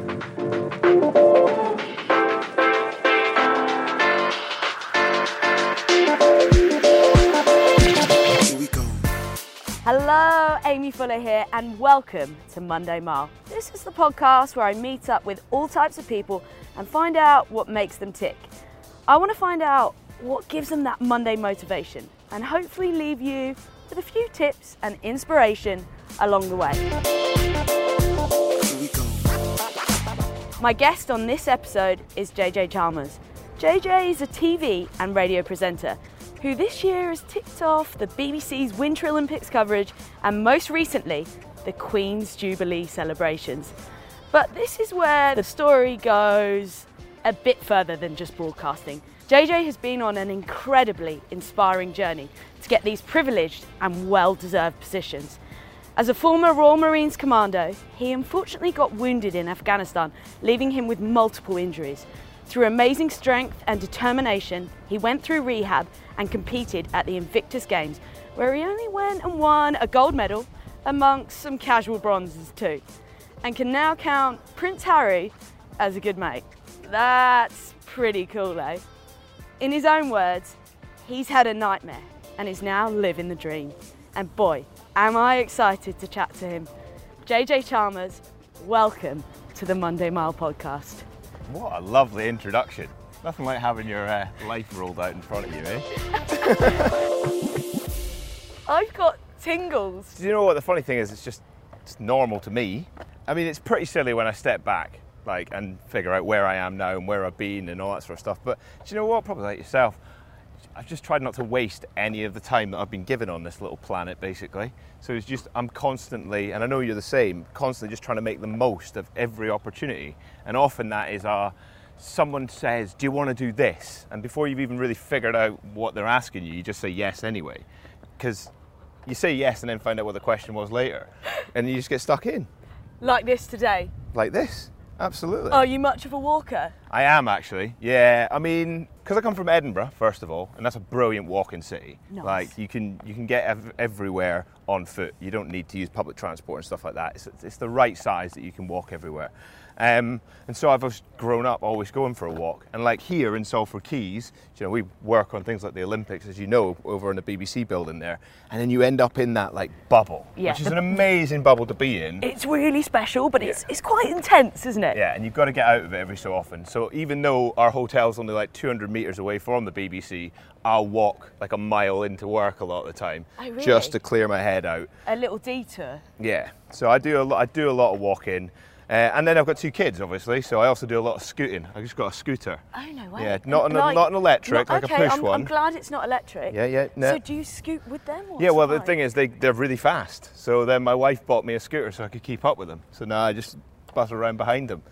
Hello, Amy Fuller here, and welcome to Monday Mile. This is the podcast where I meet up with all types of people and find out what makes them tick. I want to find out what gives them that Monday motivation and hopefully leave you with a few tips and inspiration along the way. My guest on this episode is JJ Chalmers. JJ is a TV and radio presenter who this year has ticked off the BBC's Winter Olympics coverage and most recently, the Queen's Jubilee celebrations. But this is where the story goes a bit further than just broadcasting. JJ has been on an incredibly inspiring journey to get these privileged and well-deserved positions. As a former Royal Marines commando, he unfortunately got wounded in Afghanistan, leaving him with multiple injuries. Through amazing strength and determination, he went through rehab and competed at the Invictus Games, where he only went and won a gold medal amongst some casual bronzes too, and can now count Prince Harry as a good mate. That's pretty cool, eh? In his own words, he's had a nightmare and is now living the dream. And boy, am I excited to chat to him. JJ Chalmers, welcome to the Monday Mile podcast. What a lovely introduction. Nothing like having your life rolled out in front of you, eh? I've got tingles. Do you know what the funny thing is? It's normal to me. I mean, it's pretty silly when I step back and figure out where I am now and where I've been and all that sort of stuff. But do you know what? Probably like yourself, I've just tried not to waste any of the time that I've been given on this little planet, basically. So it's just, I'm constantly, and I know you're the same, constantly just trying to make the most of every opportunity. And often that is someone says, do you want to do this? And before you've even really figured out what they're asking you, you just say yes anyway. Because you say yes and then find out what the question was later. And you just get stuck in. Like this today? Like this, absolutely. Are you much of a walker? I am actually, yeah. I mean, because I come from Edinburgh, first of all, and that's a brilliant walking city. Nice. Like you can get everywhere on foot. You don't need to use public transport and stuff like that. It's the right size that you can walk everywhere. And so I've grown up always going for a walk. And like here in Salford Quays, we work on things like the Olympics, as you know, over in the BBC building there. And then you end up in that bubble, which is an amazing bubble to be in. It's really special, but it's quite intense, isn't it? Yeah, and you've got to get out of it every so often. So even though our hotel's only 200 metres away from the BBC, I'll walk a mile into work a lot of the time, just to clear my head out. A little detour. Yeah, so I do a lot of walking. And then I've got two kids, obviously, so I also do a lot of scooting. I just got a scooter. Oh, no way. Yeah, not an electric, a push one. I'm glad it's not electric. Yeah. No. So do you scoot with them? Yeah, well, the thing is, they're really fast. So then my wife bought me a scooter so I could keep up with them. So now I just buzz around behind them.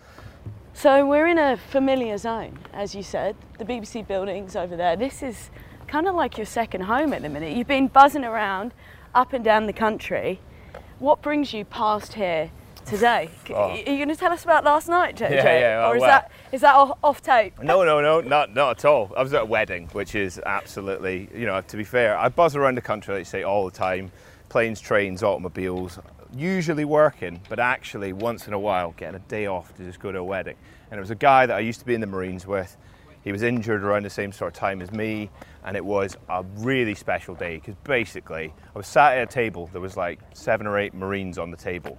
So we're in a familiar zone, as you said. The BBC building's over there. This is kind of like your second home at the minute. You've been buzzing around up and down the country. What brings you past here today? Are you going to tell us about last night, JJ? Yeah. Or is that off tape? No, not at all. I was at a wedding, which is absolutely, to be fair, I buzz around the country, like you say, all the time. Planes, trains, automobiles, usually working, but actually once in a while getting a day off to just go to a wedding. And it was a guy that I used to be in the Marines with. He was injured around the same sort of time as me, and it was a really special day because basically I was sat at a table, there was 7 or 8 Marines on the table.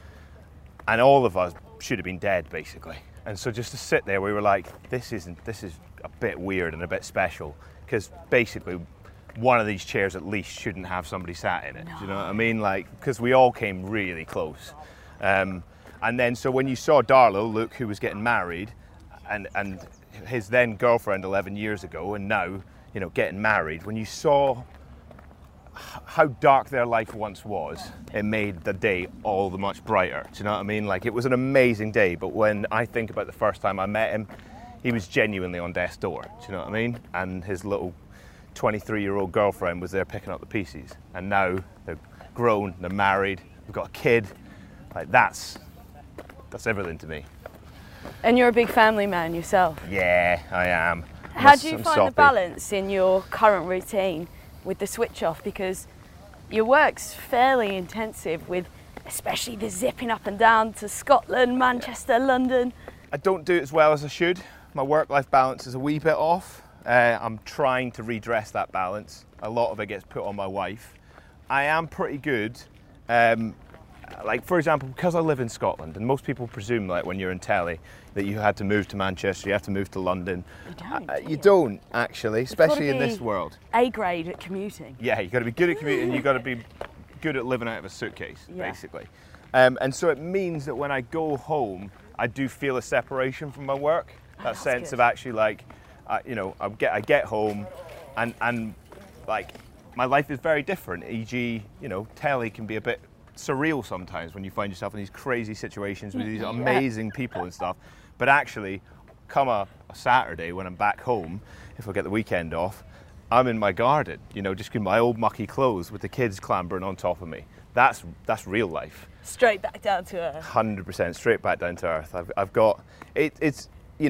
And all of us should have been dead, basically. And so just to sit there, we were like, this is a bit weird and a bit special, because basically one of these chairs at least shouldn't have somebody sat in it. No. Do you know what I mean? Because we all came really close. And then so when you saw Darlow, Luke, who was getting married, and his then girlfriend 11 years ago, and now, getting married, when you saw how dark their life once was, it made the day all the much brighter. Do you know what I mean? It was an amazing day, but when I think about the first time I met him, he was genuinely on death's door. Do you know what I mean? And his little 23-year-old girlfriend was there picking up the pieces. And now they're grown, they're married, we've got a kid. That's everything to me. And you're a big family man yourself. Yeah, I am. How do you find the balance in your current routine with the switch off? Because your work's fairly intensive with especially the zipping up and down to Scotland, Manchester, London? I don't do it as well as I should. My work-life balance is a wee bit off. I'm trying to redress that balance. A lot of it gets put on my wife. I am pretty good. Like, for example, because I live in Scotland, and most people presume, like, when you're in telly, that you had to move to Manchester, you have to move to London. You don't, actually, especially in this world. A grade at commuting. Yeah, you've got to be good at commuting, you've got to be good at living out of a suitcase, basically. And so it means that when I go home, I do feel a separation from my work. That sense of actually, like, I get home and like, my life is very different. E.g., telly can be a bit surreal sometimes when you find yourself in these crazy situations with these amazing people and stuff. But actually, come a Saturday when I'm back home, if I get the weekend off, I'm in my garden, just in my old mucky clothes with the kids clambering on top of me. That's real life. Straight back down to earth. 100% straight back down to earth. I've got it. It's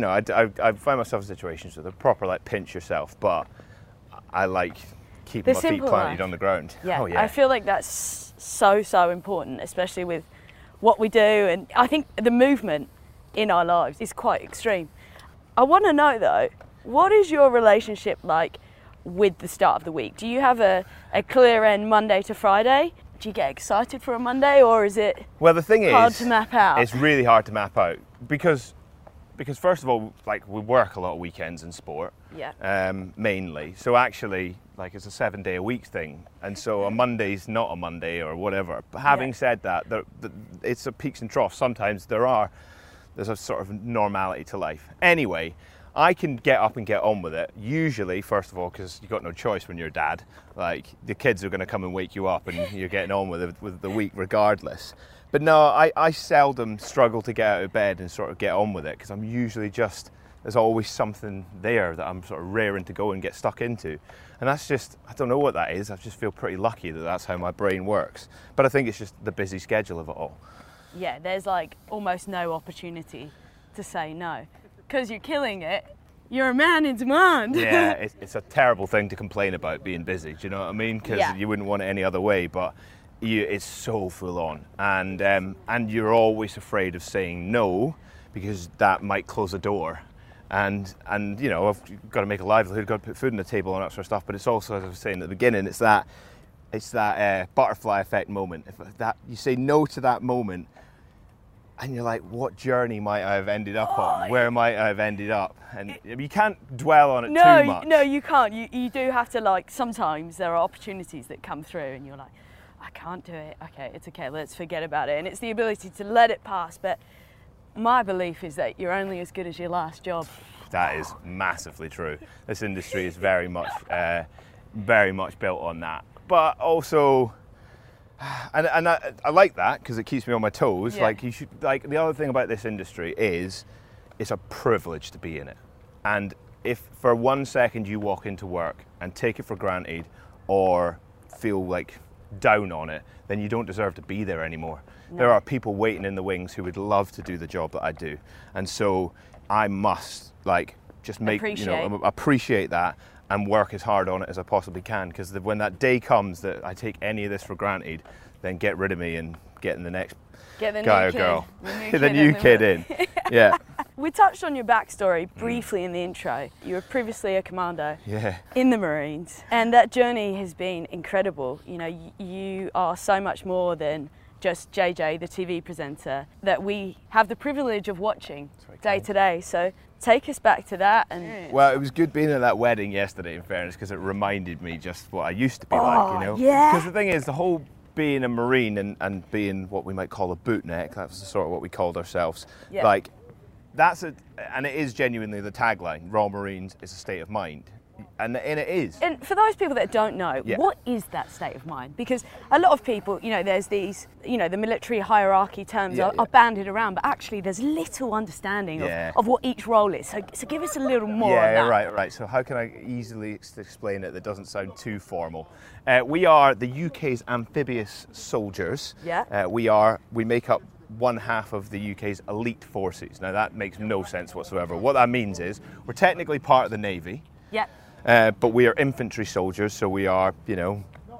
I find myself in situations with a proper like pinch yourself, but I like keeping my feet planted on the ground. Yeah. Oh, yeah. I feel like that's so important, especially with what we do, and I think the movement in our lives is quite extreme. I want to know though, what is your relationship like with the start of the week? Do you have a clear end Monday to Friday? Do you get excited for a Monday, or is it the thing hard to map out? It's really hard to map out because first of all, like, we work a lot of weekends in sport, mainly. So actually, like, it's a 7-day-a-week thing, and so a Monday's not a Monday or whatever. But having said that, it's a peaks and troughs. Sometimes there's a sort of normality to life. Anyway, I can get up and get on with it, usually, first of all, because you've got no choice when you're a dad. Like, the kids are going to come and wake you up, and you're getting on with the week regardless. But no, I seldom struggle to get out of bed and sort of get on with it, because I'm usually there's always something there that I'm sort of raring to go and get stuck into. And that's just, I don't know what that is, I just feel pretty lucky that that's how my brain works. But I think it's just the busy schedule of it all. Yeah, there's like almost no opportunity to say no. Because you're killing it, you're a man in demand. Yeah, it's a terrible thing to complain about, being busy, do you know what I mean? Because you wouldn't want it any other way, but it's so full on. And you're always afraid of saying no, because that might close a door. And I've got to make a livelihood, got to put food on the table and that sort of stuff, but it's also, as I was saying at the beginning, it's that butterfly effect moment. If that you say no to that moment, and you're like, what journey might I have ended up on? Where might I have ended up? And you can't dwell on it too much. No, you can't. You do have to, like, sometimes there are opportunities that come through and you're like, I can't do it. Okay, it's okay, let's forget about it. And it's the ability to let it pass. But my belief is that you're only as good as your last job. That is massively true. This industry is very much built on that. But also, and I like that because it keeps me on my toes. Like, you should, like, the other thing about this industry is it's a privilege to be in it. And if for 1 second you walk into work and take it for granted or feel like down on it, then you don't deserve to be there anymore. No. There are people waiting in the wings who would love to do the job that I do. And so I must, like, just appreciate that and work as hard on it as I possibly can, because when that day comes that I take any of this for granted, then get rid of me and get in the next guy or girl. The new kid in. Yeah. We touched on your backstory briefly in the intro. You were previously a commando in the Marines, and that journey has been incredible. You are so much more than just JJ, the TV presenter, that we have the privilege of watching day to day. So take us back to that. And well, it was good being at that wedding yesterday, in fairness, because it reminded me just what I used to be like, Yeah. Because the thing is, the whole being a Marine and being what we might call a bootneck, that was sort of what we called ourselves. Yeah. Like, and it is genuinely the tagline, Royal Marines is a state of mind. And it is. And for those people that don't know, what is that state of mind? Because a lot of people, there's these, the military hierarchy terms are bandied around, but actually there's little understanding of what each role is. So give us a little more on that. Right. So how can I easily explain it that doesn't sound too formal? We are the UK's amphibious soldiers. Yeah. We make up one half of the UK's elite forces. Now that makes no sense whatsoever. What that means is we're technically part of the Navy. Yeah. But we are infantry soldiers, so we are,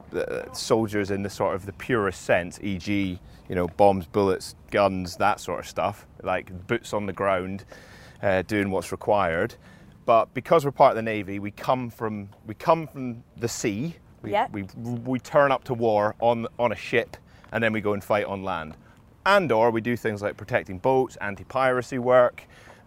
soldiers in the sort of the purest sense, e.g., bombs, bullets, guns, that sort of stuff, like boots on the ground, doing what's required. But because we're part of the Navy, we come from the sea. We turn up to war on a ship, and then we go and fight on land. And/or we do things like protecting boats, anti-piracy work,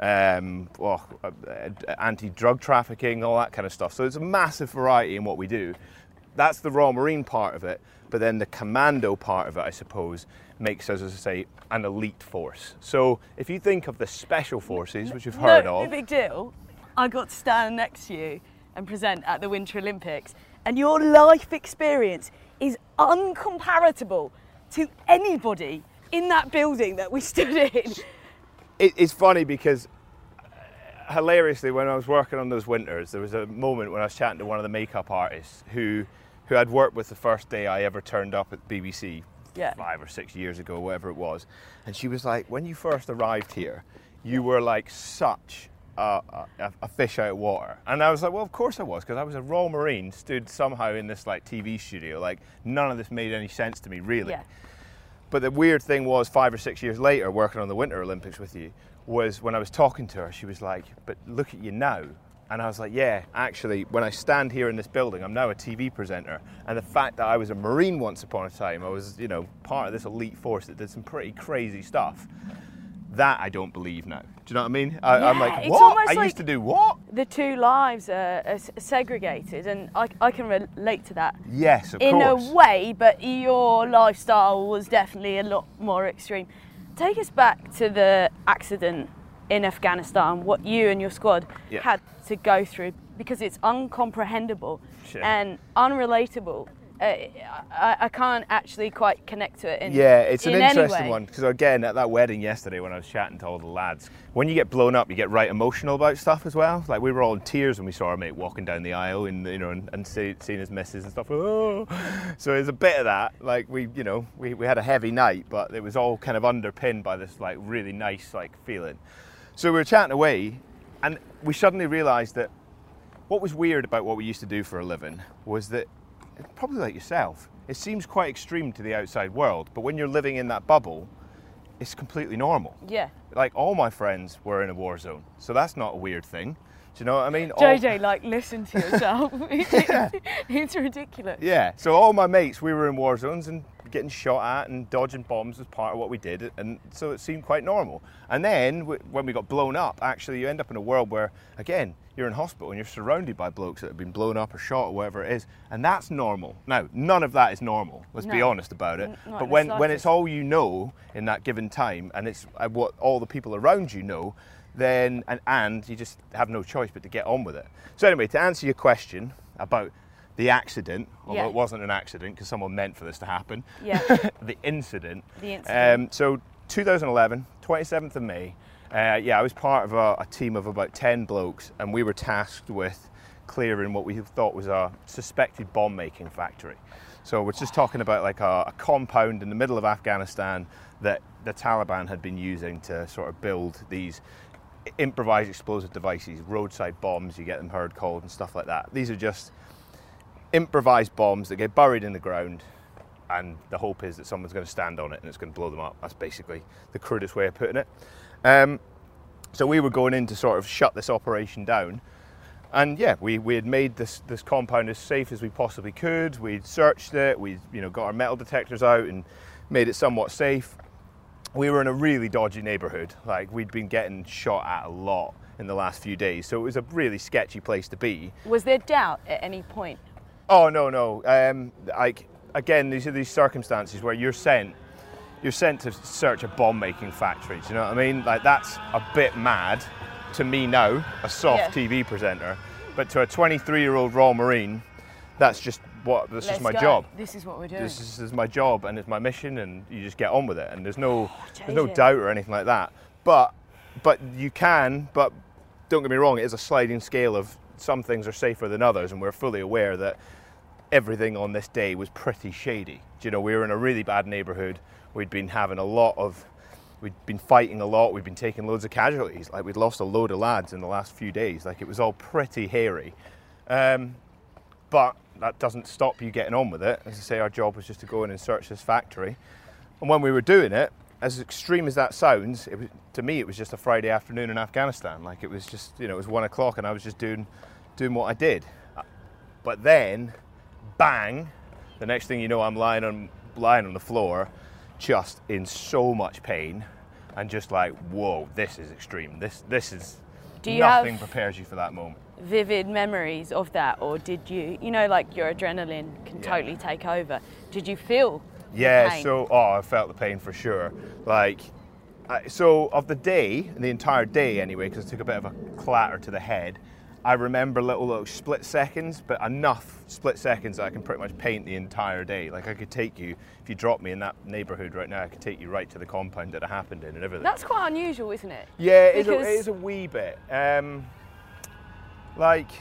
anti-drug trafficking, all that kind of stuff. So there's a massive variety in what we do. That's the Royal Marine part of it. But then the commando part of it, I suppose, makes us, as I say, an elite force. So if you think of the special forces, which you've heard of... No big deal. I got to stand next to you and present at the Winter Olympics, and your life experience is uncomparable to anybody in that building that we stood in. It's funny because, hilariously, when I was working on those winters, there was a moment when I was chatting to one of the makeup artists who I'd worked with the first day I ever turned up at BBC 5 or 6 years ago, whatever it was. And she was like, when you first arrived here, you were like such a fish out of water. And I was like, well, of course I was, because I was a Royal Marine stood somehow in this like TV studio. Like, none of this made any sense to me, really. Yeah. But the weird thing was, 5 or 6 years later, working on the Winter Olympics with you, was when I was talking to her, she was like, but look at you now. And I was like, yeah, actually, when I stand here in this building, I'm now a TV presenter. And the fact that I was a Marine once upon a time, I was, part of this elite force that did some pretty crazy stuff. That I don't believe now. Do you know what I mean? I'm like, what? I used to do what? The two lives are segregated, and I can relate to that. Yes, of course. In a way, but your lifestyle was definitely a lot more extreme. Take us back to the accident in Afghanistan, what you and your squad had to go through, because it's uncomprehendable and unrelatable. I can't actually quite connect to it it's an interesting one, because again, at that wedding yesterday when I was chatting to all the lads, when you get blown up, you get right emotional about stuff as well. Like, we were all in tears when we saw our mate walking down the aisle and seeing his missus and stuff. Oh. So there's a bit of that. Like, we had a heavy night, but it was all kind of underpinned by this like really nice like feeling. So we were chatting away, and we suddenly realised that what was weird about what we used to do for a living was that, probably like yourself, it seems quite extreme to the outside world, but when you're living in that bubble, it's completely normal. Yeah. Like, all my friends were in a war zone, so that's not a weird thing. Do you know what I mean? JJ, listen to yourself. It's ridiculous. Yeah, so all my mates, we were in war zones and getting shot at and dodging bombs was part of what we did, and so it seemed quite normal. And then, when we got blown up, actually you end up in a world where, again, you're in hospital and you're surrounded by blokes that have been blown up or shot or whatever it is, and that's normal. Now, none of that is normal, let's be honest about it. But when it's all you know in that given time, and it's what all the people around you know, then and you just have no choice but to get on with it. So anyway, to answer your question about the accident, although it wasn't an accident because someone meant for this to happen, the incident. So 2011, 27th of May, I was part of a team of about 10 blokes, and we were tasked with clearing what we thought was a suspected bomb-making factory. So we're just talking about like a compound in the middle of Afghanistan that the Taliban had been using to sort of build these improvised explosive devices, roadside bombs, you get them heard called, and stuff like that. These are just improvised bombs that get buried in the ground, and the hope is that someone's going to stand on it and it's going to blow them up. That's basically the crudest way of putting it. So we were going in to sort of shut this operation down, and we had made this compound as safe as we possibly could. We'd searched it, we got our metal detectors out and made it somewhat safe. We were in a really dodgy neighbourhood. Like, we'd been getting shot at a lot in the last few days, so it was a really sketchy place to be. Was there doubt at any point? Oh, no. Again, these are these circumstances where you're sent to search a bomb-making factory. Do you know what I mean? Like, that's a bit mad to me now, a soft TV presenter, but to a 23-year-old Royal Marine, that's just my job. This is what we're doing. This is my job, and it's my mission, and you just get on with it. And there's no doubt or anything like that. But you can. But don't get me wrong, it is a sliding scale of some things are safer than others, and we're fully aware that everything on this day was pretty shady. We were in a really bad neighbourhood. We'd been fighting a lot. We'd been taking loads of casualties. Like, we'd lost a load of lads in the last few days. Like, it was all pretty hairy. But that doesn't stop you getting on with it. As I say, our job was just to go in and search this factory. And when we were doing it, as extreme as that sounds, to me it was just a Friday afternoon in Afghanistan. Like, it was just, it was 1 o'clock and I was just doing what I did. But then, bang, the next thing you know, I'm lying on the floor, just in so much pain, and just like, whoa, this is extreme. This is, nothing prepares you for that moment. Vivid memories of that, or did you, like your adrenaline can totally take over? Did you feel the pain? I felt the pain for sure. Like, so of the day, the entire day anyway, because I took a bit of a clatter to the head, I remember little split seconds, but enough split seconds that I can pretty much paint the entire day. Like, I could take you, if you drop me in that neighbourhood right now, I could take you right to the compound that it happened in and everything. That's quite unusual, isn't it? Yeah, it is a wee bit. Let's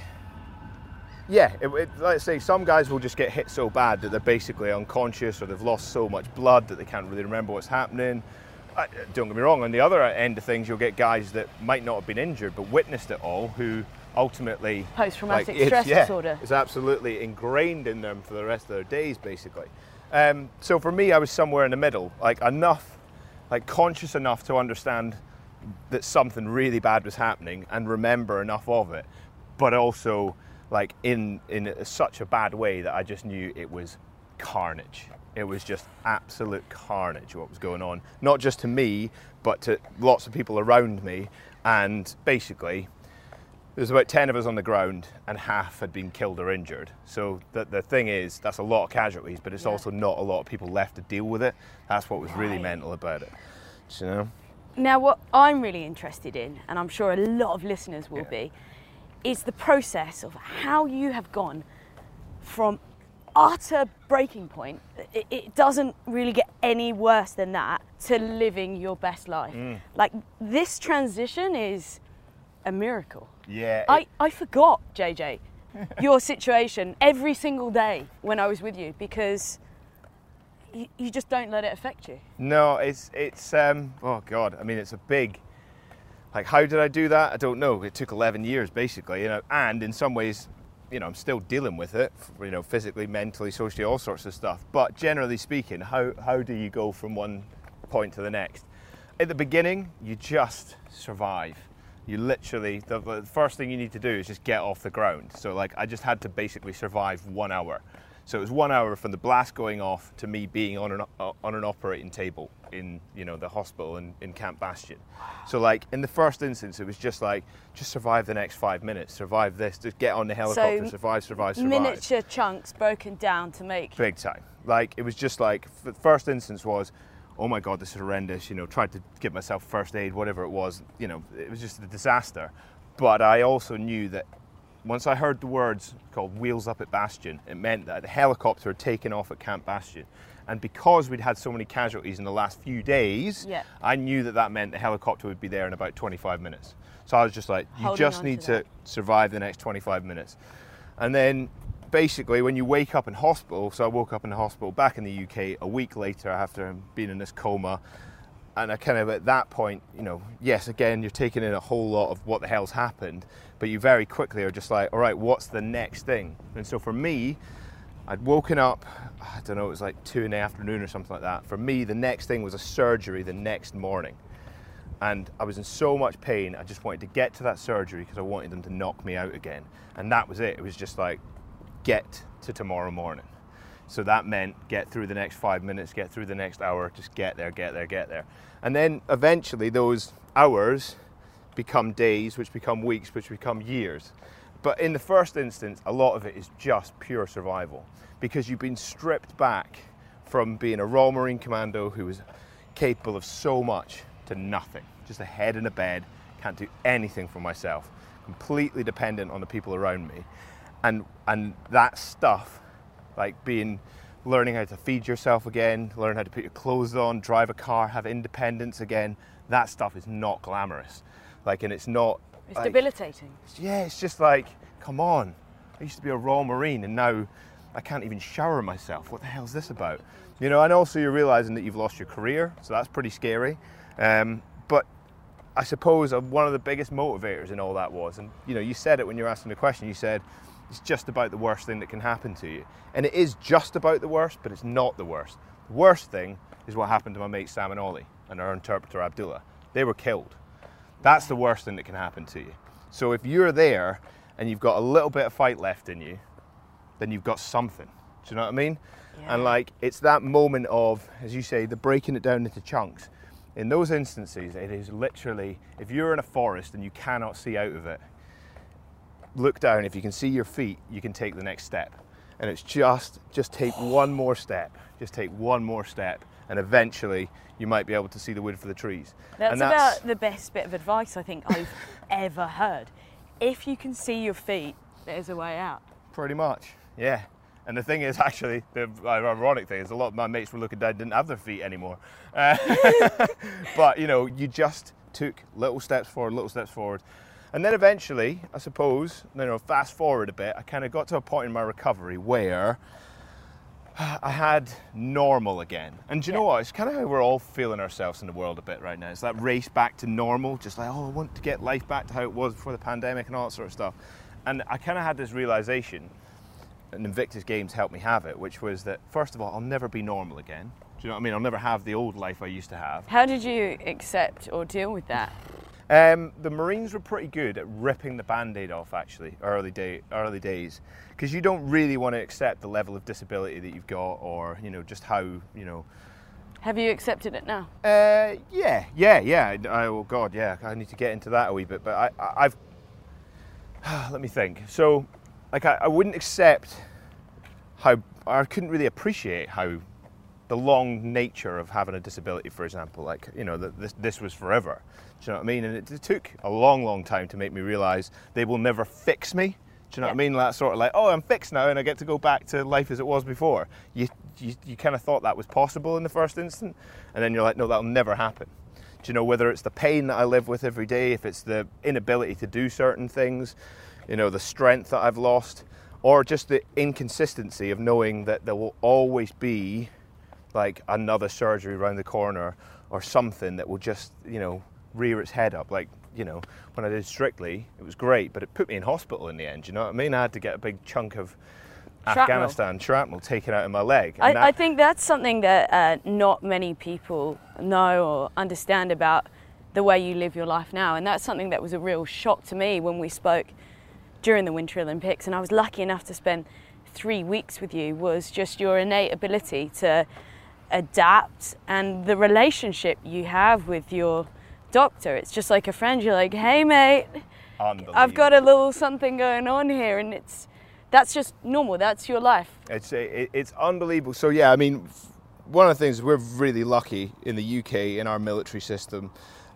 say some guys will just get hit so bad that they're basically unconscious, or they've lost so much blood that they can't really remember what's happening. Don't get me wrong, on the other end of things, you'll get guys that might not have been injured but witnessed it all, who ultimately... Post-traumatic stress disorder. It's absolutely ingrained in them for the rest of their days, basically. So for me, I was somewhere in the middle, conscious enough to understand that something really bad was happening and remember enough of it, but also in such a bad way that I just knew it was carnage. It was just absolute carnage what was going on, not just to me, but to lots of people around me. And basically, there's about 10 of us on the ground, and half had been killed or injured. So the thing is, that's a lot of casualties, but it's also not a lot of people left to deal with it. That's what was really mental about it. Now, what I'm really interested in, and I'm sure a lot of listeners will be, is the process of how you have gone from utter breaking point, it doesn't really get any worse than that, to living your best life. Like, this transition is a miracle. Yeah. I forgot, JJ, your situation every single day when I was with you, because you just don't let it affect you. No, it's oh God, I mean, it's a big, how did I do that? I don't know. It took 11 years basically, and in some ways, I'm still dealing with it, physically, mentally, socially, all sorts of stuff. But generally speaking, how do you go from one point to the next? At the beginning, you just survive. You literally, the first thing you need to do is just get off the ground. So I just had to basically survive 1 hour. So it was 1 hour from the blast going off to me being on an operating table in the hospital in Camp Bastion. So in the first instance, it was just survive the next 5 minutes, survive this, just get on the helicopter, survive. Miniature chunks broken down to make. Big time. It was just the first instance was, oh my God, this is horrendous. Tried to give myself first aid, whatever it was. It was just a disaster. But I also knew that once I heard the words called Wheels Up at Bastion, it meant that a helicopter had taken off at Camp Bastion. And because we'd had so many casualties in the last few days, I knew that meant the helicopter would be there in about 25 minutes. So I was just you just need to survive the next 25 minutes. And then basically when you wake up in hospital, so I woke up in the hospital back in the UK a week later after being in this coma. And I kind of, at that point, yes, again, you're taking in a whole lot of what the hell's happened, but you very quickly are just all right, what's the next thing? And so for me, I'd woken up, I don't know, it was 2 in the afternoon or something like that. For me, the next thing was a surgery the next morning. And I was in so much pain, I just wanted to get to that surgery because I wanted them to knock me out again. And that was it. It was just get to tomorrow morning. So that meant get through the next 5 minutes, get through the next hour, just get there. And then eventually those hours become days, which become weeks, which become years. But in the first instance, a lot of it is just pure survival, because you've been stripped back from being a Royal Marine Commando who was capable of so much to nothing. Just a head in a bed, can't do anything for myself, completely dependent on the people around me. And that stuff, learning how to feed yourself again, learn how to put your clothes on, drive a car, have independence again, that stuff is not glamorous. And it's not... It's debilitating. Yeah, it's just come on. I used to be a Royal Marine and now I can't even shower myself. What the hell's this about? And also you're realising that you've lost your career, so that's pretty scary. But I suppose one of the biggest motivators in all that was, and you said it when you were asking the question, you said, it's just about the worst thing that can happen to you. And it is just about the worst, but it's not the worst. The worst thing is what happened to my mate Sam and Ollie and our interpreter Abdullah. They were killed. That's the worst thing that can happen to you. So if you're there and you've got a little bit of fight left in you, then you've got something. Do you know what I mean? Yeah. And like, it's that moment of, as you say, the breaking it down into chunks. In those instances, it is literally, if you're in a forest and you cannot see out of it, look down. If you can see your feet, you can take the next step. And it's just take one more step. Just take one more step, and eventually you might be able to see the wood for the trees. That's And about the best bit of advice I think I've ever heard. If you can see your feet, there's a way out. Pretty much, yeah. And the thing is, actually, the ironic thing is a lot of my mates were looking down, didn't have their feet anymore. But, you know, you just took little steps forward. And then eventually, I suppose, you know, fast forward a bit, I kind of got to a point in my recovery where I had normal again. And do you know what? It's kind of how we're all feeling ourselves in the world a bit right now. It's that race back to normal, just like, oh, I want to get life back to how it was before the pandemic and all that sort of stuff. And I kind of had this realization, and Invictus Games helped me have it, which was that, first of all, I'll never be normal again. Do you know what I mean? I'll never have the old life I used to have. How did you accept or deal with that? The Marines were pretty good at ripping the Band-Aid off, actually, early days, because you don't really want to accept the level of disability that you've got, or, you know, just how, you know. Have you accepted it now? Yeah. Oh God, yeah. I need to get into that a wee bit, but I've. Let me think. So, like, I wouldn't accept how, I couldn't really appreciate how the long nature of having a disability, for example, like, you know, that this was forever. Do you know what I mean? And it took a long time to make me realise they will never fix me. Do you know what I mean? That sort of like, oh, I'm fixed now and I get to go back to life as it was before. You kind of thought that was possible in the first instant, and then you're like, no, that'll never happen. Do you know, whether it's the pain that I live with every day, if it's the inability to do certain things, you know, the strength that I've lost, or just the inconsistency of knowing that there will always be like another surgery around the corner or something that will just, you know, rear its head up. Like, you know, when I did Strictly, it was great, but it put me in hospital in the end, you know what I mean? I had to get a big chunk of Afghanistan shrapnel taken out of my leg. I think that's something that not many people know or understand about the way you live your life now, and that's something that was a real shock to me when we spoke during the Winter Olympics, and I was lucky enough to spend 3 weeks with you, was just your innate ability to adapt and the relationship you have with your doctor. It's just like a friend. You're like, hey mate, I've got a little something going on here, and that's just normal. That's your life. It's unbelievable. So yeah, I mean, one of the things, we're really lucky in the UK in our military system,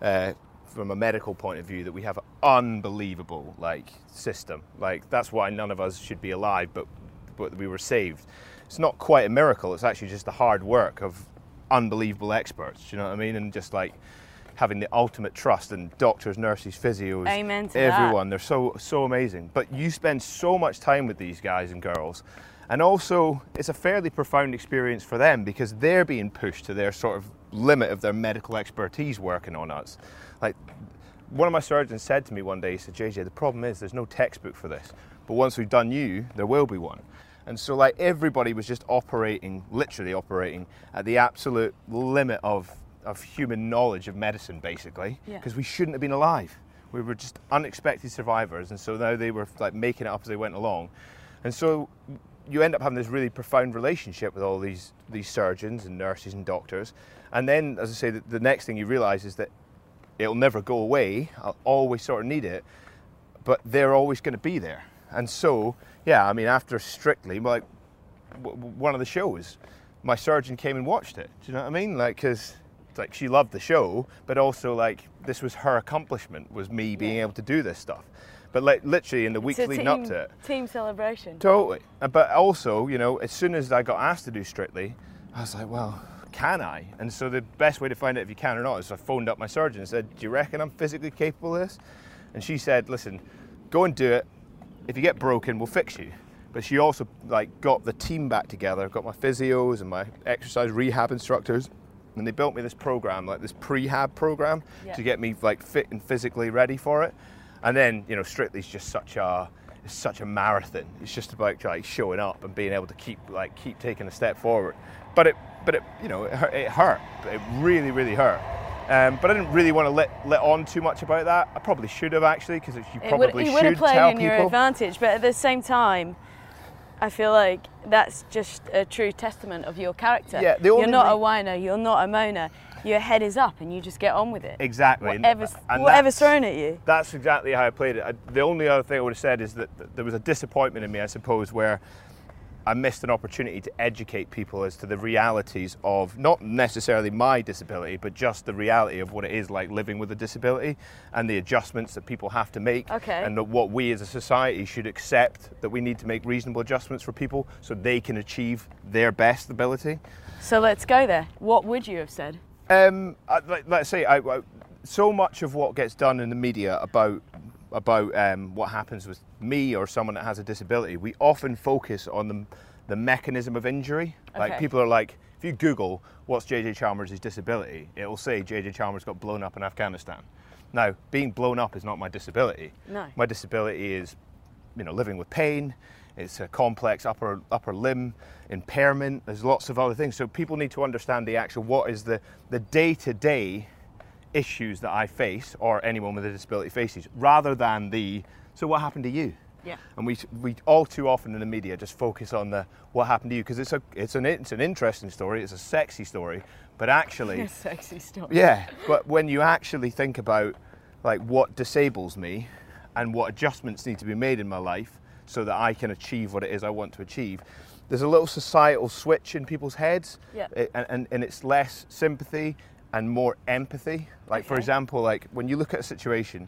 from a medical point of view, that we have an unbelievable system. Like, that's why none of us should be alive, but we were saved. It's not quite a miracle. It's actually just the hard work of unbelievable experts. Do you know what I mean? And just like having the ultimate trust in doctors, nurses, physios, amen to everyone. That. They're so amazing. But you spend so much time with these guys and girls, and also it's a fairly profound experience for them because they're being pushed to their sort of limit of their medical expertise working on us. Like, one of my surgeons said to me one day, he said, JJ, the problem is there's no textbook for this, but once we've done you, there will be one. And so like everybody was just literally operating at the absolute limit of human knowledge of medicine, basically, because we shouldn't have been alive. We were just unexpected survivors, and so now they were like making it up as they went along. And so you end up having this really profound relationship with all these surgeons and nurses and doctors. And then, as I say, the next thing you realise is that it'll never go away. I'll always sort of need it, but they're always going to be there. And so, yeah, I mean, after Strictly, like one of the shows, my surgeon came and watched it. Do you know what I mean? Like, because like she loved the show, but also like this was her accomplishment, was me being able to do this stuff. But like literally in the weeks leading up to it, team celebration. Totally. But also, you know, as soon as I got asked to do Strictly, I was like, well, can I? And so the best way to find out if you can or not is I phoned up my surgeon and said, do you reckon I'm physically capable of this? And she said, listen, go and do it. If you get broken, we'll fix you. But she also like got the team back together, got my physios and my exercise rehab instructors, and they built me this program, like this prehab program, to get me like fit and physically ready for it. And then, you know, Strictly's just is such a marathon. It's just about like showing up and being able to keep taking a step forward. But it you know, it hurt. It really, really hurt. But I didn't really want to let on too much about that. I probably should have, actually, because you probably should tell people. It would have played in your advantage, but at the same time, I feel like that's just a true testament of your character. Yeah, you're not a whiner, you're not a moaner. Your head is up and you just get on with it. Exactly. Whatever's thrown at you. That's exactly how I played it. The only other thing I would have said is that there was a disappointment in me, I suppose, where I missed an opportunity to educate people as to the realities of not necessarily my disability, but just the reality of what it is like living with a disability and the adjustments that people have to make. Okay. And that what we as a society should accept, that we need to make reasonable adjustments for people so they can achieve their best ability. So let's go there. What would you have said? Let's say, so much of what gets done in the media about what happens with me or someone that has a disability, we often focus on the mechanism of injury. Okay. Like, people are like, if you Google what's JJ Chalmers' disability, it will say JJ Chalmers got blown up in Afghanistan. Now, being blown up is not my disability. No. My disability is, you know, living with pain. It's a complex upper limb impairment. There's lots of other things. So people need to understand the actual, what is the day-to-day issues that I face, or anyone with a disability faces, rather than so what happened to you? Yeah. And we all too often in the media just focus on the what happened to you, because it's an interesting story, it's a sexy story, but actually a sexy story. Yeah, but when you actually think about like what disables me and what adjustments need to be made in my life so that I can achieve what it is I want to achieve, there's a little societal switch in people's heads. Yeah. And it's less sympathy and more empathy. Like, okay. For example, like when you look at a situation,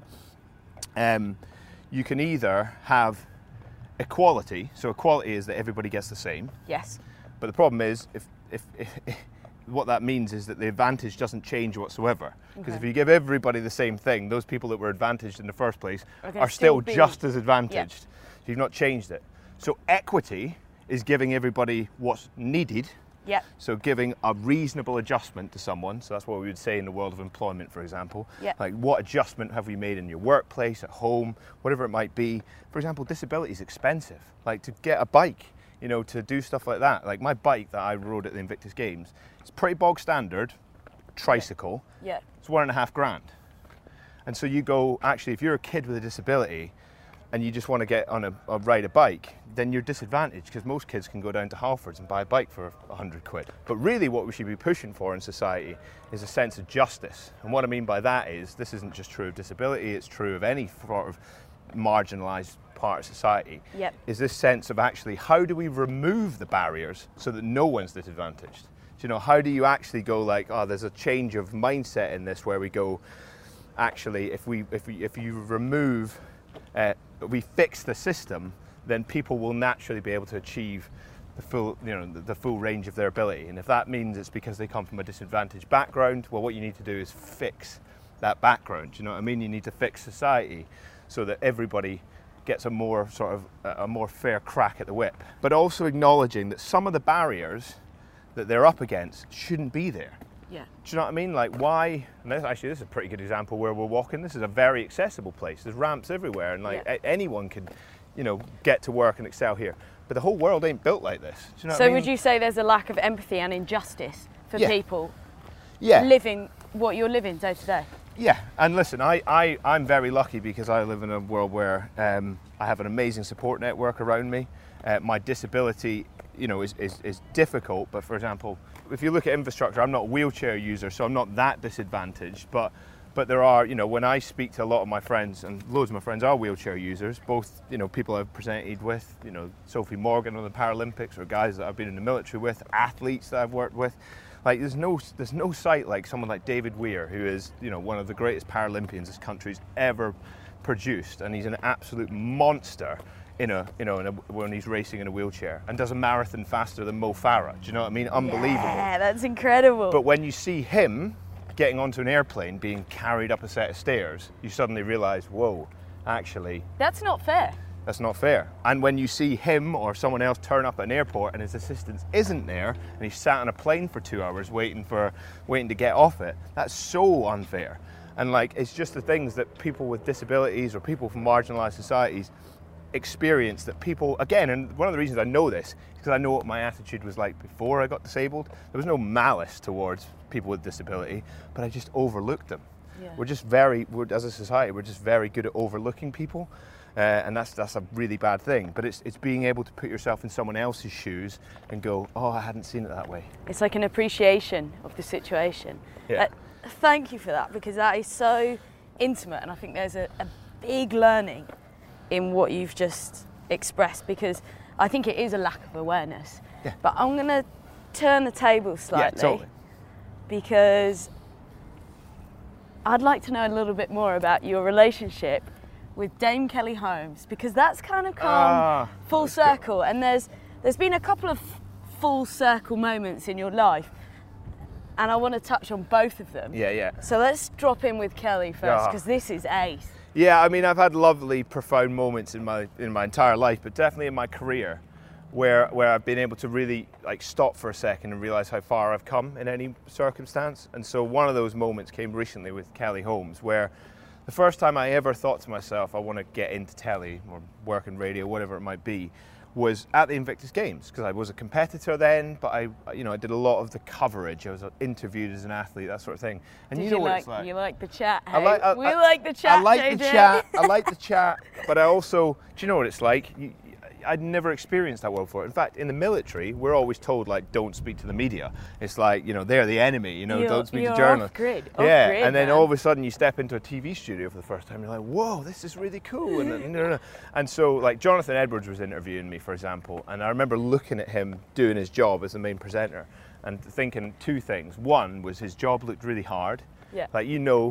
you can either have equality. So equality is that everybody gets the same. Yes. But the problem is, if what that means is that the advantage doesn't change whatsoever. Because if you give everybody the same thing, those people that were advantaged in the first place are still just as advantaged. Yep. So you've not changed it. So equity is giving everybody what's needed. Yep. So giving a reasonable adjustment to someone. So that's what we would say in the world of employment, for example. Yep. Like, what adjustment have we made in your workplace, at home, whatever it might be. For example, disability is expensive. Like, to get a bike, you know, to do stuff like that. Like, my bike that I rode at the Invictus Games, it's pretty bog standard tricycle. Yeah. It's $1,500. And so you go, actually, if you're a kid with a disability and you just want to get on ride a bike, then you're disadvantaged, because most kids can go down to Halfords and buy a bike for £100. But really what we should be pushing for in society is a sense of justice. And what I mean by that is, this isn't just true of disability, it's true of any sort of marginalised part of society. Yep. Is this sense of actually, how do we remove the barriers so that no one's disadvantaged? You know, how do you actually go like, oh, there's a change of mindset in this, where we go, actually, if you remove, we fix the system, then people will naturally be able to achieve the full range of their ability. And if that means it's because they come from a disadvantaged background, well, what you need to do is fix that background. You know what I mean? You need to fix society so that everybody gets a more fair crack at the whip. But also acknowledging that some of the barriers that they're up against shouldn't be there. Yeah. Do you know what I mean? Like, why? And this is a pretty good example where we're walking. This is a very accessible place. There's ramps everywhere, and anyone can, get to work and excel here. But the whole world ain't built like this. Do you know what I mean? Would you say there's a lack of empathy and injustice for people living what you're living day to day? Yeah, and listen, I'm very lucky because I live in a world where I have an amazing support network around me. My disability, is difficult, but for example, if you look at infrastructure, I'm not a wheelchair user, so I'm not that disadvantaged, but there are, when I speak to a lot of my friends, and loads of my friends are wheelchair users, both, people I've presented with, Sophie Morgan on the Paralympics, or guys that I've been in the military with, athletes that I've worked with. Like, there's no sight like someone like David Weir, who is, one of the greatest Paralympians this country's ever produced, and he's an absolute monster when he's racing in a wheelchair, and does a marathon faster than Mo Farah. Do you know what I mean? Unbelievable. Yeah, that's incredible. But when you see him getting onto an airplane, being carried up a set of stairs, you suddenly realise, whoa, actually, that's not fair. That's not fair. And when you see him or someone else turn up at an airport and his assistance isn't there, and he's sat on a plane for 2 hours waiting to get off it, that's so unfair. And it's just the things that people with disabilities or people from marginalised societies experience that people, again, and one of the reasons I know this is because I know what my attitude was like before I got disabled. There was no malice towards people with disability, but I just overlooked them. Yeah. As a society, we're just very good at overlooking people. And that's a really bad thing. But it's being able to put yourself in someone else's shoes and go, oh, I hadn't seen it that way. It's like an appreciation of the situation. Yeah. Thank you for that, because that is so intimate, and I think there's a big learning in what you've just expressed, because I think it is a lack of awareness. Yeah. But I'm going to turn the table slightly, Yeah, totally. because I'd like to know a little bit more about your relationship with Dame Kelly Holmes, because that's kind of come full circle, and there's been a couple of full circle moments in your life, and I want to touch on both of them. Yeah. So let's drop in with Kelly first, because this is ace. Yeah, I mean, I've had lovely, profound moments in my entire life, but definitely in my career, where I've been able to really like stop for a second and realise how far I've come in any circumstance. And so one of those moments came recently with Kelly Holmes, where the first time I ever thought to myself, I want to get into telly or work in radio, whatever it might be, was at the Invictus Games, because I was a competitor then, but I did a lot of the coverage. I was interviewed as an athlete, that sort of thing. And Did you know what it's like. You like the chat, hey? We like the chat, I like JJ. the chat. I like the chat, but I also, do you know what it's like? I'd never experienced that world before. In fact, in the military, we're always told, like, don't speak to the media. It's like, they're the enemy, don't speak to journalists. Off-grid, and then man. all of a sudden you step into a TV studio for the first time, you're like, whoa, this is really cool. And so, like, Jonathan Edwards was interviewing me, for example, and I remember looking at him doing his job as the main presenter and thinking two things. One was his job looked really hard. Yeah. Like,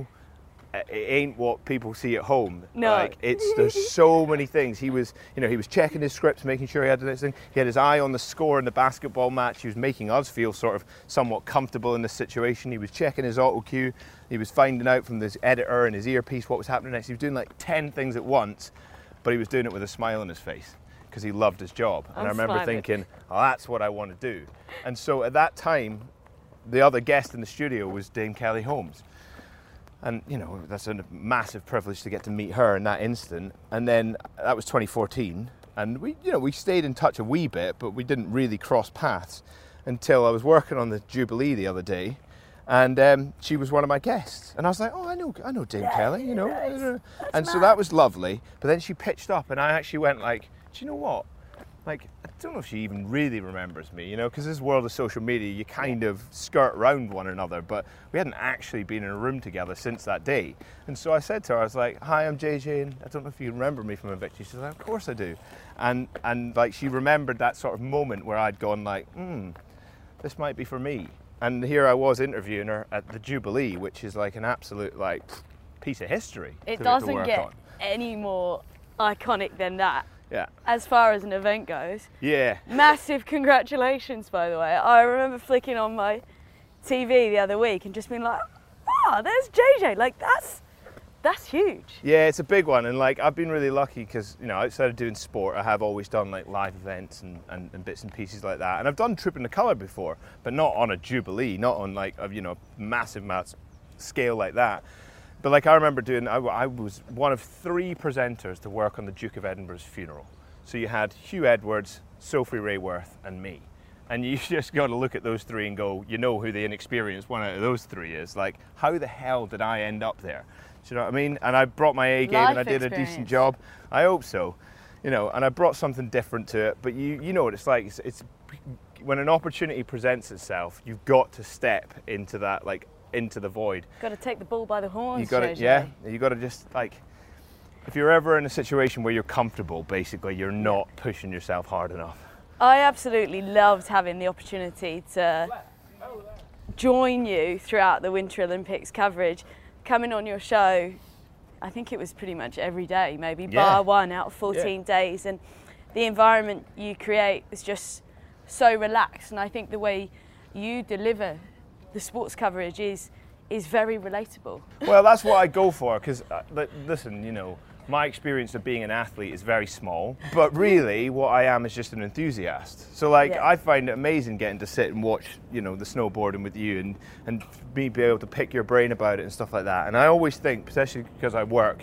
it ain't what people see at home. No. Like, there's so many things. He was checking his scripts, making sure he had the next thing. He had his eye on the score in the basketball match. He was making us feel sort of somewhat comfortable in this situation. He was checking his auto cue. He was finding out from his editor and his earpiece what was happening next. He was doing like 10 things at once, but he was doing it with a smile on his face because he loved his job. And I remember thinking, oh, that's what I want to do. And so at that time, the other guest in the studio was Dame Kelly Holmes. And, that's a massive privilege to get to meet her in that instant. And then that was 2014. And we stayed in touch a wee bit, but we didn't really cross paths until I was working on the Jubilee the other day. And she was one of my guests. And I was like, oh, I know Dame Kelly, And so that was lovely. But then she pitched up and I actually went like, do you know what? Like, I don't know if she even really remembers me, because this world of social media, you kind of skirt around one another, but we hadn't actually been in a room together since that day. And so I said to her, I was like, hi, I'm JJ, and I don't know if you remember me from Invictus. She said, of course I do. And like, she remembered that sort of moment where I'd gone like, this might be for me. And here I was interviewing her at the Jubilee, which is like an absolute like piece of history. It doesn't get any more iconic than that. Yeah. As far as an event goes. Yeah. Massive congratulations, by the way. I remember flicking on my TV the other week and just being like, there's JJ. Like, that's huge. Yeah, it's a big one. And like, I've been really lucky because, outside of doing sport, I have always done like live events and bits and pieces like that. And I've done Trooping the Colour before, but not on a Jubilee, not on like a, massive scale like that. But like I remember I was one of 3 presenters to work on the Duke of Edinburgh's funeral. So you had Hugh Edwards, Sophie Rayworth and me. And you just got to look at those 3 and go, who the inexperienced one out of those 3 is. Like, how the hell did I end up there? Do you know what I mean? And I brought my A game and I did a decent job. I hope so. And I brought something different to it. But you know what it's like. It's when an opportunity presents itself, you've got to step into that, like, into the void. Got to take the bull by the horns. You got to just like, if you're ever in a situation where you're comfortable, basically, you're not pushing yourself hard enough. I absolutely loved having the opportunity to join you throughout the Winter Olympics coverage, coming on your show. I think it was pretty much every day, maybe bar 1 out of 14 days, and the environment you create is just so relaxed. And I think the way you deliver the sports coverage is very relatable. Well, that's what I go for, because listen, my experience of being an athlete is very small, but really what I am is just an enthusiast. So like, I find it amazing getting to sit and watch, the snowboarding with you and me be able to pick your brain about it and stuff like that. And I always think, especially because I work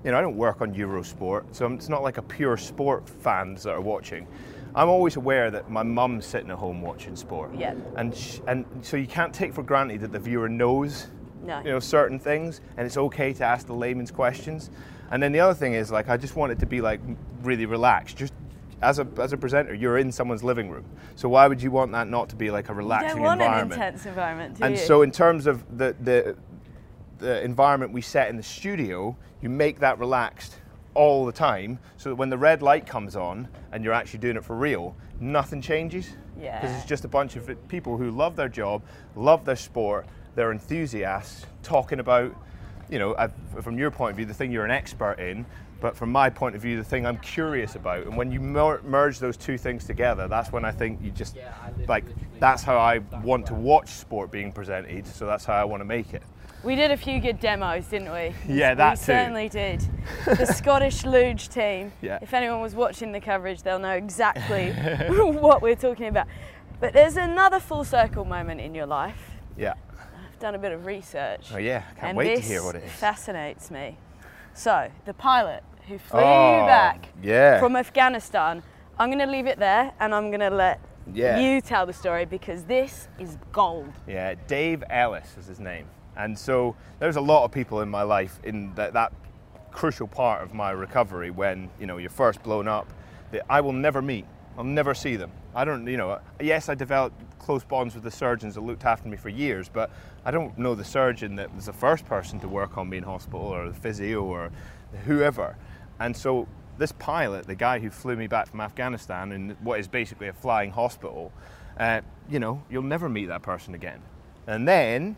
You know, I don't work on Eurosport, so it's not like a pure sport fans that are watching. I'm always aware that my mum's sitting at home watching sport. Yeah. And so you can't take for granted that the viewer knows, No. you know, certain things, and it's okay to ask the layman's questions. And then the other thing is, like, I just want it to be like really relaxed. Just as a presenter, you're in someone's living room, so why would you want that not to be like a relaxing You don't want environment? an intense environment, do And you? so in terms of the environment we set in the studio, you make that relaxed all the time, so that when the red light comes on and you're actually doing it for real, nothing changes. Yeah. Because it's just a bunch of people who love their job, love their sport, they're enthusiasts, talking about, you know, from your point of view, the thing you're an expert in, but from my point of view, the thing I'm curious about. And when you merge those two things together, that's when I think you just, like, that's how I want to watch sport being presented, so that's how I want to make it. We did a few good demos, didn't we? Yeah, that we too. certainly did. The Scottish Luge team. Yeah. If anyone was watching the coverage, they'll know exactly what we're talking about. But there's another full circle moment in your life. Yeah. I've done a bit of research. Oh yeah, I can't and wait to this hear what it is. fascinates me. So, the pilot who flew you back yeah. from Afghanistan, I'm going to leave it there and I'm going to let Yeah. you tell the story because this is gold. Yeah, Dave Ellis is his name. And so there's a lot of people in my life in that crucial part of my recovery when, you know, you're first blown up that I will never meet. I'll never see them. I don't, you know, yes, I developed close bonds with the surgeons that looked after me for years, but I don't know the surgeon that was the first person to work on me in hospital or the physio or whoever. And so this pilot, the guy who flew me back from Afghanistan in what is basically a flying hospital, you know, you'll never meet that person again. And then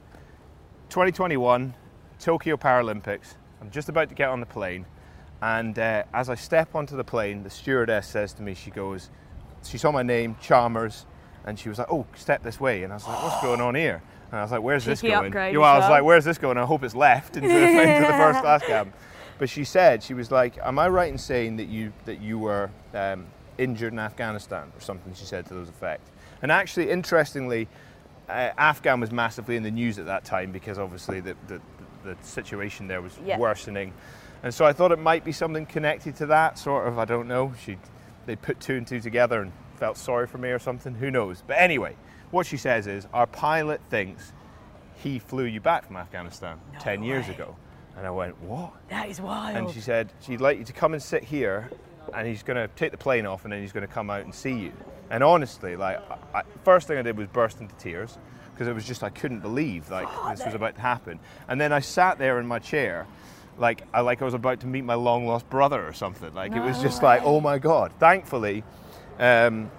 2021, Tokyo Paralympics, I'm just about to get on the plane, and as I step onto the plane, the stewardess says to me, she saw my name, Chalmers, and she was like, oh, step this way. And I was like, what's going on here? And I was like, where's this Cheeky going? upgrade Yeah, well, I as was well. like, where's this going? I hope it's left into the first class cabin. But she was like, am I right in saying that you were injured in Afghanistan or something? She said to those effect. And actually, interestingly, Afghan was massively in the news at that time because obviously the situation there was worsening. And so I thought it might be something connected to that, sort of, I don't know. They put two and two together and felt sorry for me or something, who knows. But anyway, what she says is, our pilot thinks he flew you back from Afghanistan 10 years ago. And I went, what? That is wild. And she said, she'd like you to come and sit here and he's going to take the plane off and then he's going to come out and see you. And honestly, like, first thing I did was burst into tears because it was just, I couldn't believe like this was about to happen. And then I sat there in my chair like I was about to meet my long lost brother or something. Like it was just like, oh my God. Thankfully, Tanny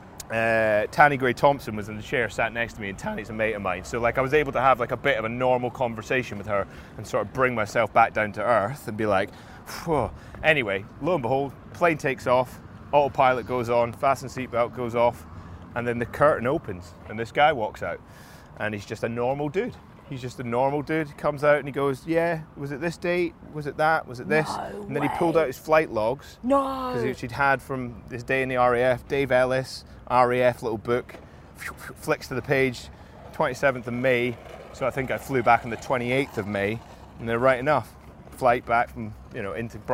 Gray Thompson was in the chair, sat next to me, and Tanny's a mate of mine. So like I was able to have like a bit of a normal conversation with her and sort of bring myself back down to earth and be like, whew. Anyway, lo and behold, plane takes off, autopilot goes on, fasten seatbelt goes off, and then the curtain opens and this guy walks out and he's just a normal dude. He's just a normal dude. He comes out and he goes, yeah, was it this date? Was it that? Was it this? No and then he pulled out his flight logs. No. Because she'd had from this day in the RAF, Dave Ellis, RAF little book, flicks to the page, 27th of May. So I think I flew back on the 28th of May, and they're right enough. Flight back from, you know, into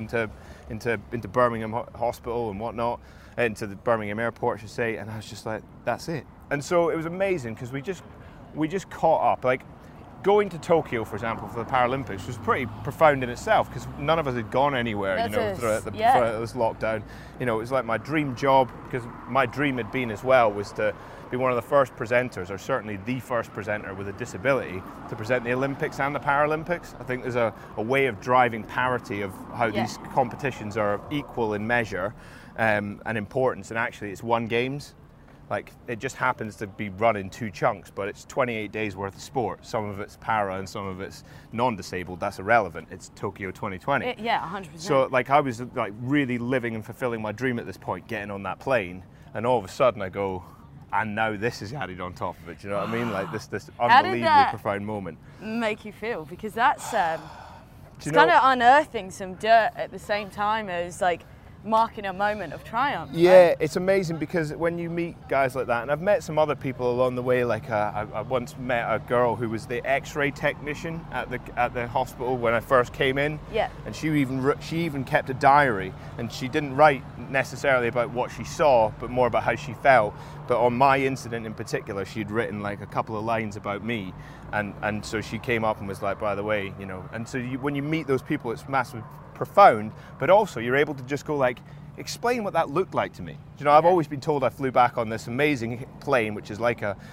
Birmingham Hospital and whatnot, into the Birmingham Airport, I should say. And I was just like, that's it. And so it was amazing because we just caught up. Like going to Tokyo, for example, for the Paralympics was pretty profound in itself because none of us had gone anywhere, throughout this lockdown. You know, it was like my dream job, because my dream had been as well was to be one of the first presenters, or certainly the first presenter with a disability, to present the Olympics and the Paralympics. I think there's a way of driving parity of how these competitions are equal in measure and importance, and actually it's one games. Like, it just happens to be run in two chunks, but it's 28 days worth of sport. Some of it's para and some of it's non-disabled. That's irrelevant. It's Tokyo 2020. Yeah, 100%. So, like, I was like really living and fulfilling my dream at this point, getting on that plane, and all of a sudden I go, and now this is added on top of it. Do you know what I mean? Like this unbelievably profound moment. Make you feel, because that's it's kind of unearthing some dirt at the same time as like marking a moment of triumph. Yeah, right? it's amazing because when you meet guys like that, and I've met some other people along the way, like I once met a girl who was the X-ray technician at the hospital when I first came in. Yeah. And she even kept a diary, and she didn't write necessarily about what she saw, but more about how she felt. But on my incident in particular, she'd written like a couple of lines about me, and so she came up and was like, by the way, you know. And so when you meet those people, it's massively profound, but also you're able to just go like, explain what that looked like to me. You know, I've always been told I flew back on this amazing plane, which is like a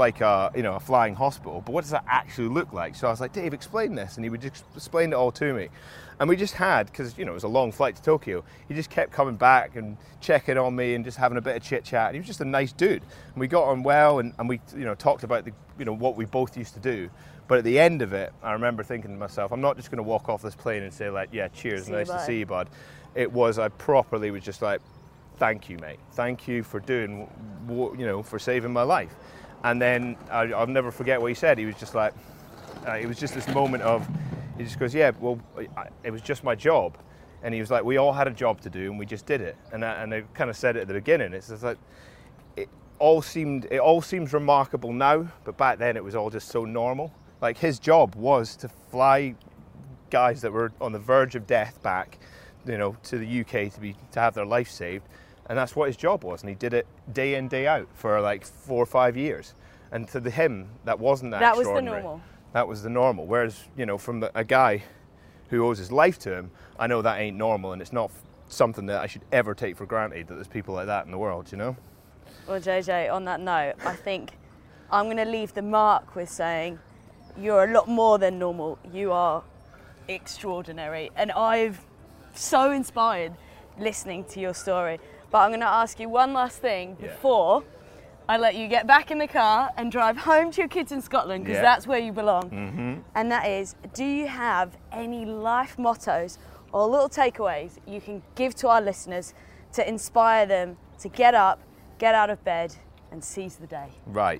flying hospital, but what does that actually look like? So I was like, Dave, explain this, and he would just explain it all to me. And we just had, because you know it was a long flight to Tokyo, he just kept coming back and checking on me and just having a bit of chit chat. He was just a nice dude, and we got on well, and we talked about what we both used to do. But at the end of it, I remember thinking to myself, I'm not just going to walk off this plane and say like, yeah, cheers, nice to see you, bud. It was, I properly was just like, thank you, mate. Thank you for doing, for saving my life. And then I'll never forget what he said. He was just like, it was just this moment of, he just goes, yeah, well, it was just my job. And he was like, we all had a job to do and we just did it. And I kind of said it at the beginning. It's just like, it all seems remarkable now, but back then it was all just so normal. Like his job was to fly guys that were on the verge of death back, to the UK to have their life saved, and that's what his job was. And he did it day in, day out for like 4 or 5 years. And to him, that wasn't that extraordinary. That was the normal. That was the normal. Whereas, from a guy who owes his life to him, I know that ain't normal, and it's not something that I should ever take for granted that there's people like that in the world. Well, JJ, on that note, I think I'm going to leave the mark with saying, you're a lot more than normal. You are extraordinary. And I've so inspired listening to your story. But I'm going to ask you one last thing before I let you get back in the car and drive home to your kids in Scotland, because that's where you belong. Mm-hmm. And that is, do you have any life mottos or little takeaways you can give to our listeners to inspire them to get up, get out of bed and seize the day? Right.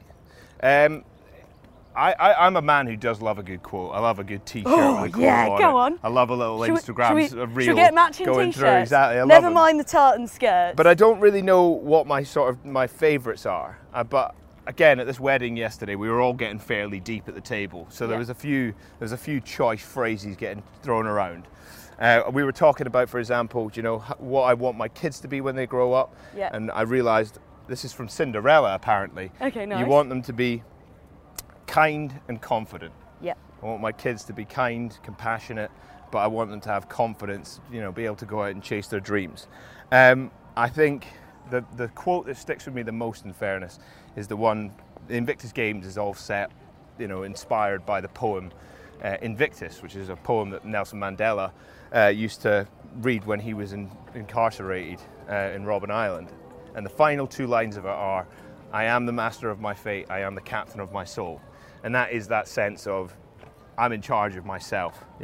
I'm a man who does love a good quote. I love a good T-shirt with a quote on go it. on. I love a little Instagram reel. Should we get matching going T-shirts? Through. Exactly. Never mind the tartan skirts. But I don't really know what my favourites are. But again, at this wedding yesterday, we were all getting fairly deep at the table. So there was a few choice phrases getting thrown around. We were talking about, for example, what I want my kids to be when they grow up. Yeah. And I realised this is from Cinderella, apparently. Okay, nice. You want them to be kind and confident. Yeah. I want my kids to be kind, compassionate, but I want them to have confidence, be able to go out and chase their dreams. I think the quote that sticks with me the most, in fairness, is the one, Invictus Games is all set, inspired by the poem Invictus, which is a poem that Nelson Mandela used to read when he was incarcerated in Robben Island. And the final 2 lines of it are, I am the master of my fate, I am the captain of my soul. And that is that sense of, I'm in charge of myself. I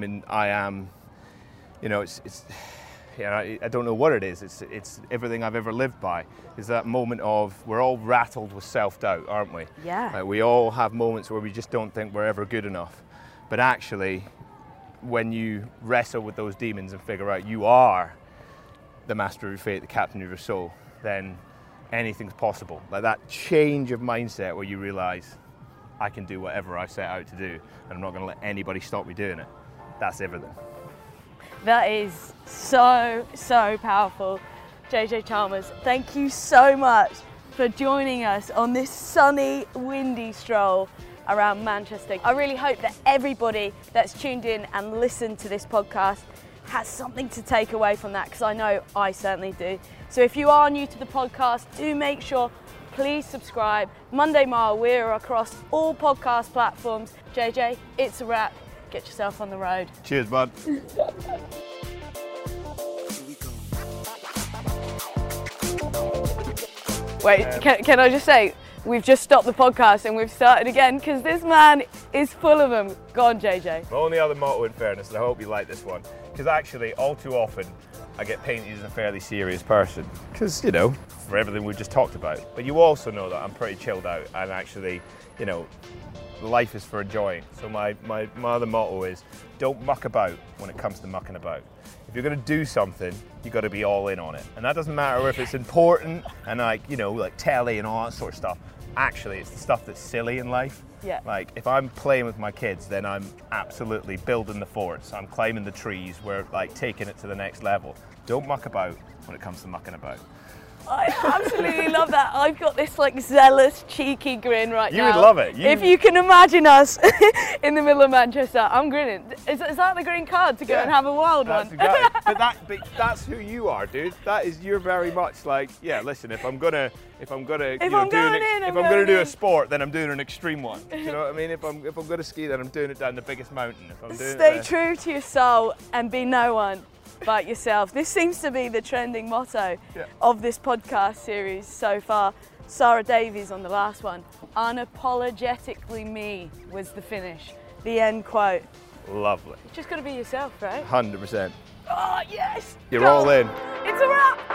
don't know what it is. It's everything I've ever lived by. Is that moment of, we're all rattled with self-doubt, aren't we? Yeah. We all have moments where we just don't think we're ever good enough. But actually, when you wrestle with those demons and figure out you are the master of your fate, the captain of your soul, then anything's possible. Like that change of mindset where you realise, I can do whatever I set out to do, and I'm not going to let anybody stop me doing it. That's everything. That is so, so powerful. JJ Chalmers, thank you so much for joining us on this sunny, windy stroll around Manchester. I really hope that everybody that's tuned in and listened to this podcast has something to take away from that, because I know I certainly do. So if you are new to the podcast, do make sure, please subscribe. Monday Mile, we're across all podcast platforms. JJ, it's a wrap. Get yourself on the road. Cheers, bud. Wait, can I just say, we've just stopped the podcast and we've started again because this man is full of them. Go on, JJ. My only other motto, in fairness, and I hope you like this one, because actually, all too often, I get painted as a fairly serious person, because, for everything we've just talked about. But you also know that I'm pretty chilled out, and actually, life is for enjoying. So my other motto is, don't muck about when it comes to mucking about. If you're going to do something, you've got to be all in on it. And that doesn't matter if it's important and like telly and all that sort of stuff. Actually, it's the stuff that's silly in life. Yeah. Like, if I'm playing with my kids, then I'm absolutely building the forts. I'm climbing the trees. We're like taking it to the next level. Don't muck about when it comes to mucking about. I absolutely love that. I've got this like zealous, cheeky grin right now. You would love it. If you can imagine us in the middle of Manchester, I'm grinning. Is that the green card to go and have a wild that's one? Exactly. but that's who you are, dude. You're very much like, yeah. Listen, if I'm gonna do a sport, then I'm doing an extreme one. You know what I mean? If I'm gonna ski, then I'm doing it down the biggest mountain. If I'm doing Stay true to your soul and be no one but yourself. This seems to be the trending motto of this podcast series so far. Sarah Davies on the last one. Unapologetically me was the finish. The end quote. Lovely. Just got to be yourself, right? 100%. Oh, yes! You're all in. It's a wrap!